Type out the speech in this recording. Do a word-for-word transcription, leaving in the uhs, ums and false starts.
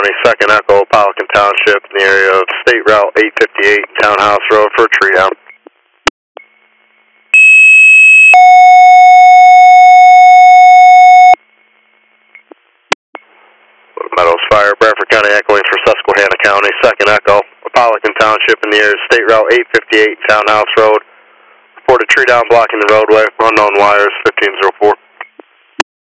County, second Echo, Pelican Township, in the area of State Route eight fifty-eight, Townhouse Road for a tree down. Meadows Fire, Bradford County echoing for Susquehanna County, second Echo, Pelican Township, in the area of State Route eight fifty-eight, Townhouse Road. Report a tree down blocking the roadway, unknown wires, fifteen oh four.